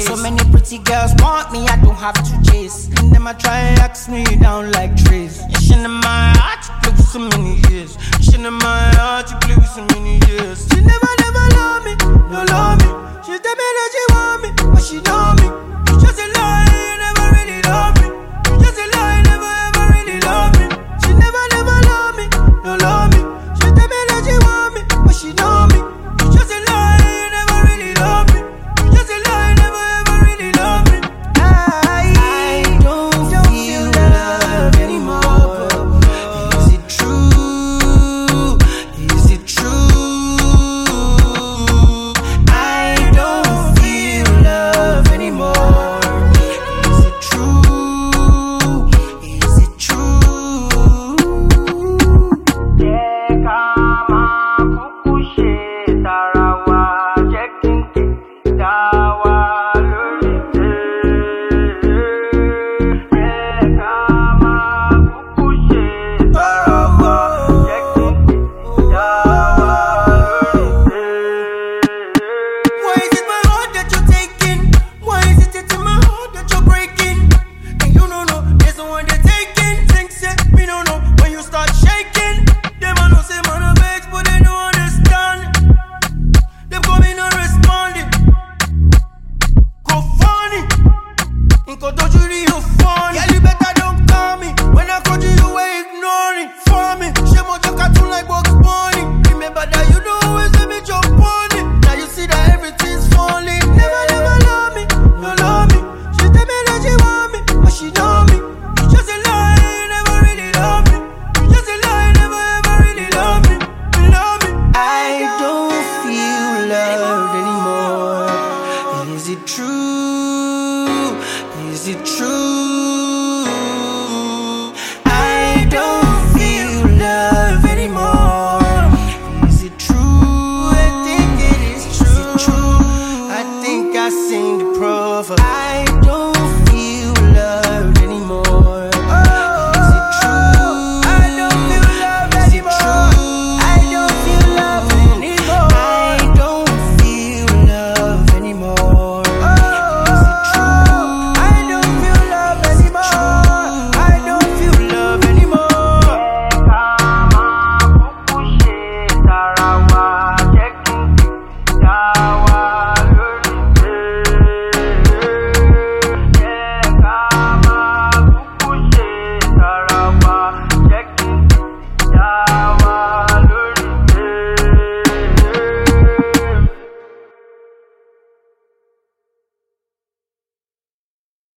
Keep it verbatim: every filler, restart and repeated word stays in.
So many pretty girls want me, I don't have to chase. And them I try and ask me down like trees. You shouldn't in my heart, you play with so many years. You shouldn't in my heart, you play with so many years. She never, never love me, no love me. She tell me that she want me, but she know me. You just a lie, you never really love me. You just a lie, never ever really love me. She never, never love me, no love me. She tell me that she want me, but she know me. You just a lie, you never really love me. You just a lie, never ever really love me. I, I don't, don't feel love anymore. Is it true? Is it true? I don't feel love anymore. Is it true? Is it true? Why is it my heart that you're taking? Why is it it's in my heart that you're breaking? And you don't know, there's the one they're taking. Things that me don't know when you start shaking. Them I know say man a vex, but they don't understand. Them coming on responding. Go funny. Inko don't you really funny? Yeah, you better don't call me. When I called you, you were ignoring. For me, she want your cartoon like Bugs Bunny. Remember that you don't always let me jump on it. Now you see that everything's falling. Never, never love me, no love me. She tell me that she want me, but she know me. You just a lie, you never really love me. You just a lie, never ever really love me. You love me. I don't feel loved anymore. Is it true? Is it true? I don't feel love anymore. Is it true? I think it is true. I think I seen the proverb. I